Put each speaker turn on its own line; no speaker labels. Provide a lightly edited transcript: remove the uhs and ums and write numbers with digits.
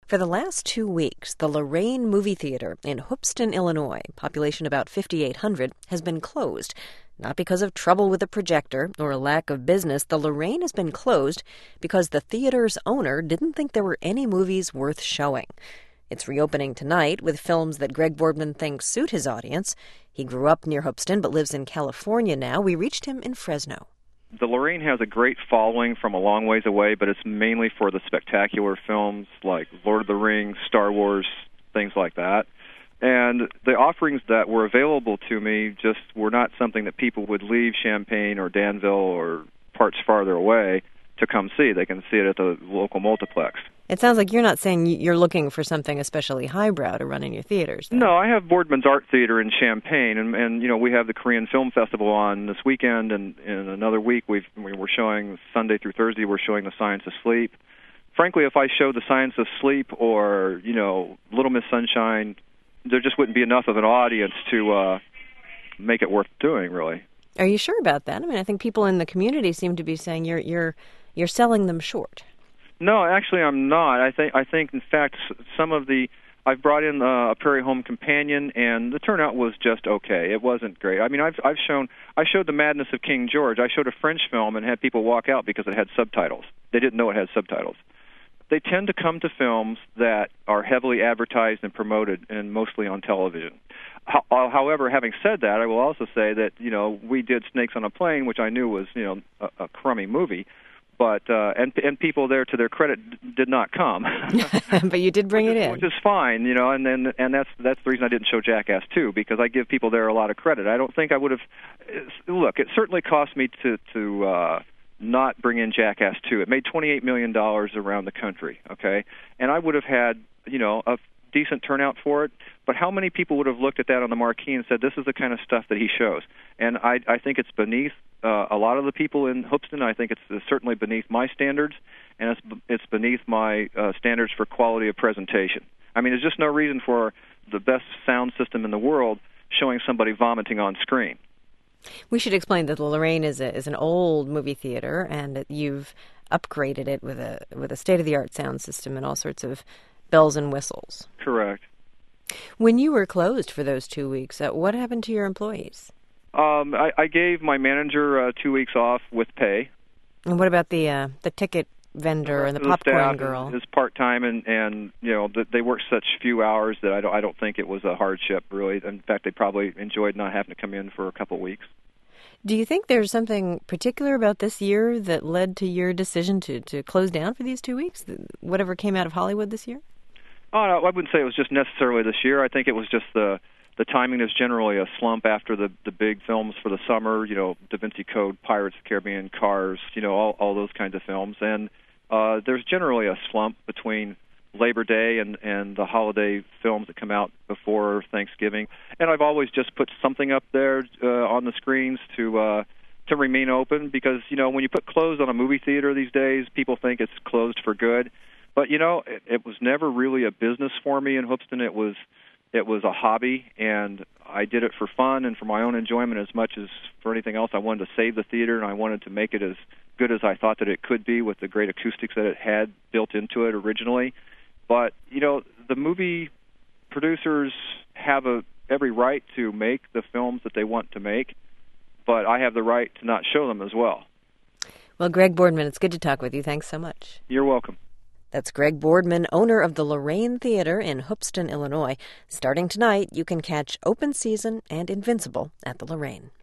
For the last 2 weeks, the Lorraine Movie Theater in Hoopeston, Illinois, population about 5,800, has been closed. Not because of trouble with the projector or a lack of business. The Lorraine has been closed because the theater's owner didn't think there were any movies worth showing. It's reopening tonight with films that Greg Boardman thinks suit his audience. He grew up near Hoopeston but lives in California now. We reached him in Fresno.
The Lorraine has a great following from a long ways away, but it's mainly for the spectacular films like Lord of the Rings, Star Wars, things like that. And the offerings that were available to me just were not something that people would leave Champaign or Danville or parts farther away to come see. They can see it at the local multiplex.
It sounds like you're not saying you're looking for something especially highbrow to run in your theaters, though.
No, I have Boardman's Art Theater in Champaign, and you know, we have the Korean Film Festival on this weekend, and in another week we're showing Sunday through Thursday. We're showing The Science of Sleep. Frankly, if I showed The Science of Sleep or Little Miss Sunshine, there just wouldn't be enough of an audience to make it worth doing, really.
Are you sure about that? I mean, I think people in the community seem to be saying you're selling them short.
No, actually, I'm not. I think, in fact, I've brought in a Prairie Home Companion, and the turnout was just okay. It wasn't great. I mean, I showed The Madness of King George. I showed a French film and had people walk out because it had subtitles. They didn't know it had subtitles. They tend to come to films that are heavily advertised and promoted, and mostly on television. However, having said that, I will also say that we did Snakes on a Plane, which I knew was a crummy movie. But and people there, to their credit, did not come.
But you did bring it in,
which is fine, and that's the reason I didn't show Jackass 2, because I give people there a lot of credit. I don't think I would have. Look, it certainly cost me to not bring in Jackass 2. It made $28 million around the country, okay, and I would have had a decent turnout for it. But how many people would have looked at that on the marquee and said, this is the kind of stuff that he shows? And I think it's beneath a lot of the people in Hoopeston. I think it's certainly beneath my standards, and it's beneath my standards for quality of presentation. I mean, there's just no reason for the best sound system in the world showing somebody vomiting on screen.
We should explain that the Lorraine is an old movie theater, and that you've upgraded it with a state-of-the-art sound system and all sorts of bells and whistles.
Correct.
When you were closed for those 2 weeks, what happened to your employees?
I gave my manager 2 weeks off with pay.
And what about the ticket vendor and the popcorn girl?
Is part-time, and they work such few hours that I don't think it was a hardship, really. In fact, they probably enjoyed not having to come in for a couple of weeks.
Do you think there's something particular about this year that led to your decision to close down for these 2 weeks? Whatever came out of Hollywood this year?
Oh, no, I wouldn't say it was just necessarily this year. I think it was just the timing is generally a slump after the big films for the summer, Da Vinci Code, Pirates of the Caribbean, Cars, all those kinds of films. And there's generally a slump between Labor Day and the holiday films that come out before Thanksgiving. And I've always just put something up there on the screens to remain open, because, when you put closed on a movie theater these days, people think it's closed for good. But, it was never really a business for me in Hoopeston. It was a hobby, and I did it for fun and for my own enjoyment as much as for anything else. I wanted to save the theater, and I wanted to make it as good as I thought that it could be with the great acoustics that it had built into it originally. But, the movie producers have every right to make the films that they want to make, but I have the right to not show them as well.
Well, Greg Boardman, it's good to talk with you. Thanks so much.
You're welcome.
That's Greg Boardman, owner of the Lorraine Theater in Hoopeston, Illinois. Starting tonight, you can catch Open Season and Invincible at the Lorraine.